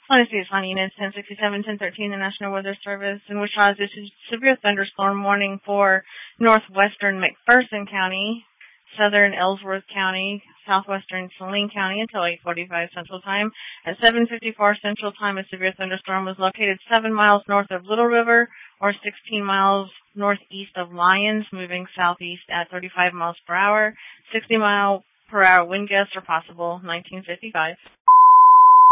Honestly, it's on units 1067, 1013, the National Weather Service in Wichita. This is severe thunderstorm warning for northwestern McPherson County, southern Ellsworth County, southwestern Saline County until 8:45 Central Time. At 7:54 Central Time, a severe thunderstorm was located 7 miles north of Little River or 16 miles northeast of Lyons, moving southeast at 35 miles per hour. 60-mile per hour wind gusts are possible. 1955.